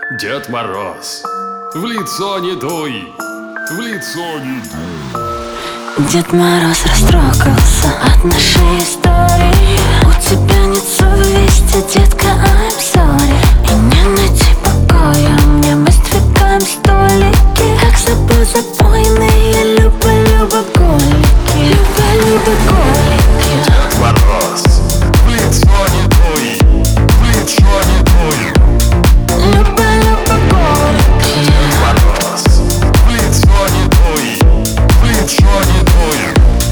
Дед Мороз, в лицо не дуй, в лицо не дуй. Дед Мороз растрогался от нашей истории. У тебя нет совести, детка, I'm sorry. И не найти покоя мне, мы сдвигаем столики, как забойные любо-любо-голики. Любо-любо-голики. Дед Мороз, в лицо не дуй, в лицо не дуй. Любо-любо-голики. Дед Мороз, в лицо не дуй, в лицо не дуй.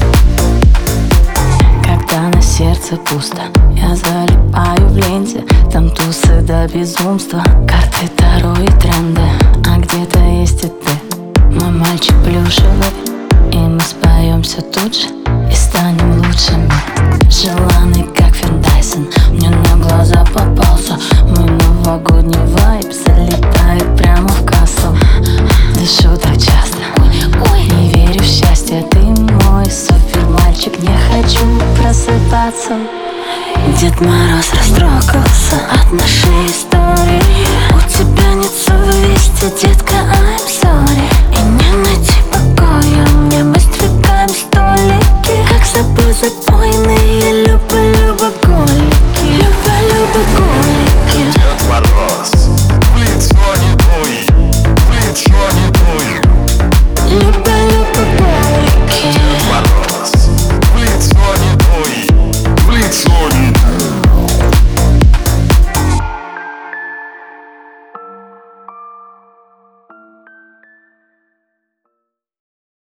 Когда на сердце пусто, я залипаю в ленте. Там тусы до безумства, карты, таро и тренды. А где-то есть и ты, мой мальчик плюшевый. И мы споемся тут же и станем лучшими. Желанный, как Фин Дайсон, мне на глаза попался. Мой новогодний вайб залетает прямо в кассу. Дышу так часто, не верю в счастье. Ты мой супер мальчик, не хочу просыпаться. Дед Мороз растрогался от нашей истории. У тебя нет совести,